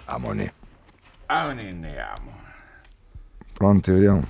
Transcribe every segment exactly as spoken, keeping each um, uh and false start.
Amone. Amone ne amo. Pronti, vediamo.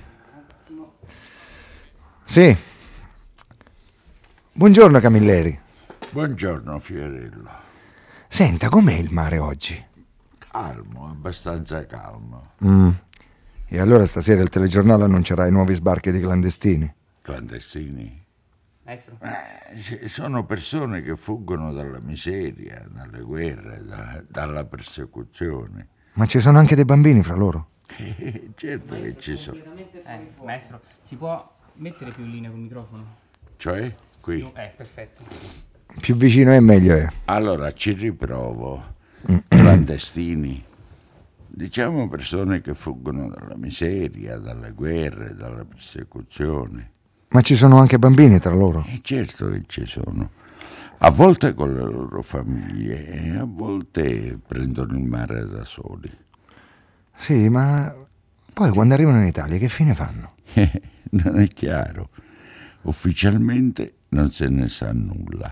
Sì. Buongiorno Camilleri. Buongiorno Fiorello. Senta, com'è il mare oggi? Calmo, abbastanza calmo. Mm. E allora stasera il telegiornale annuncerà i nuovi sbarchi di clandestini. Clandestini? Maestro? Eh, sono persone che fuggono dalla miseria, dalle guerre, da, dalla persecuzione. Ma ci sono anche dei bambini fra loro? Eh, certo maestro, che ci sono. Eh, maestro, si può mettere più in linea col microfono? Cioè? Qui? Eh, perfetto. Più vicino è meglio è. Allora, ci riprovo. Clandestini. Diciamo persone che fuggono dalla miseria, dalle guerre, dalla persecuzione. Ma ci sono anche bambini tra loro? Eh, certo che ci sono. A volte con le loro famiglie e a volte prendono il mare da soli. Sì, ma poi quando arrivano in Italia che fine fanno? Eh, non è chiaro. Ufficialmente non se ne sa nulla.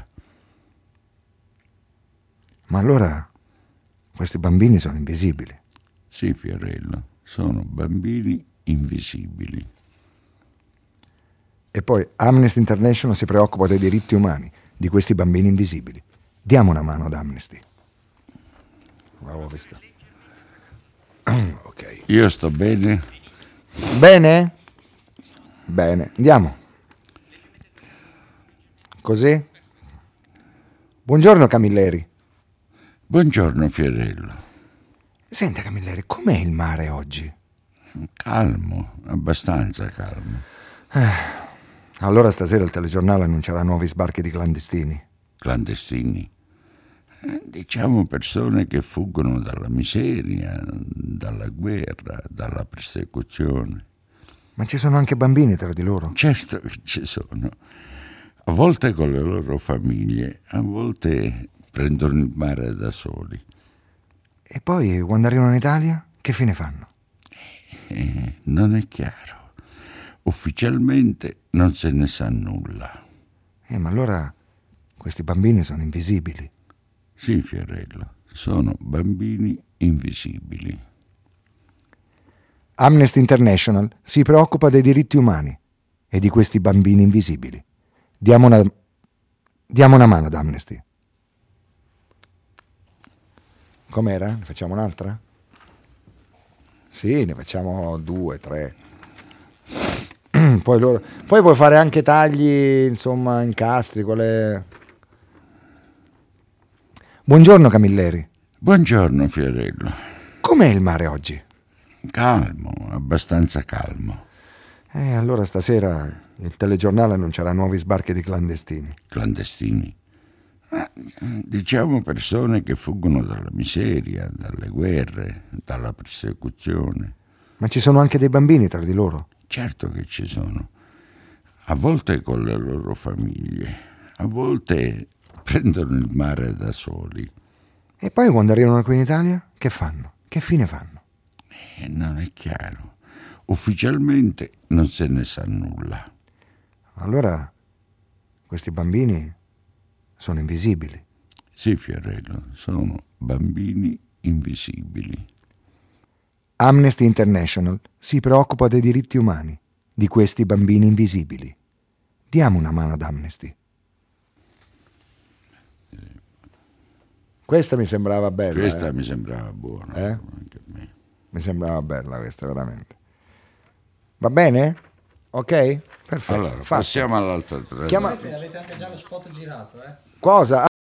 Ma allora questi bambini sono invisibili? Sì, Fiorello, sono bambini invisibili. E poi Amnesty International si preoccupa dei diritti umani di questi bambini invisibili. Diamo una mano ad Amnesty. Bravo, visto. Ok. Io sto bene? Bene? Bene, andiamo. Così? Buongiorno Camilleri. Buongiorno Fiorello. Senta Camilleri, com'è il mare oggi? Calmo, abbastanza calmo. Eh, allora stasera il telegiornale annuncerà nuovi sbarchi di clandestini. Clandestini? Eh, diciamo persone che fuggono dalla miseria, dalla guerra, dalla persecuzione. Ma ci sono anche bambini tra di loro? Certo che ci sono. A volte con le loro famiglie, a volte prendono il mare da soli. E poi quando arrivano in Italia, che fine fanno? Eh, non è chiaro. Ufficialmente non se ne sa nulla. Eh, ma allora questi bambini sono invisibili. Sì, Fiorello, sono bambini invisibili. Amnesty International si preoccupa dei diritti umani e di questi bambini invisibili. Diamo una, diamo una mano ad Amnesty. Com'era? Ne facciamo un'altra? Sì, ne facciamo due, tre. Poi, loro, poi puoi fare anche tagli, insomma, incastri, quelle... Buongiorno Camilleri. Buongiorno Fiorello. Com'è il mare oggi? Calmo, abbastanza calmo. Eh, allora stasera il telegiornale annuncerà nuovi sbarchi di clandestini. Clandestini? Eh, diciamo persone che fuggono dalla miseria, dalle guerre, dalla persecuzione. Ma ci sono anche dei bambini tra di loro? Certo che ci sono. A volte con le loro famiglie, a volte prendono il mare da soli. E poi quando arrivano qui in Italia, che fanno? Che fine fanno? Eh, non è chiaro. Ufficialmente non se ne sa nulla. Allora questi bambini sono invisibili. Sì, Fiorello, sono bambini invisibili. Amnesty International si preoccupa dei diritti umani di questi bambini invisibili. Diamo una mano ad Amnesty. Questa mi sembrava bella. Questa eh? mi sembrava buona. Eh? Anche a me. Mi sembrava bella questa, veramente. Va bene? Ok? Perfetto. Allora, Fatto. passiamo all'altra trasmissione. Chiama... Avete anche già lo spot girato, eh? Cosa?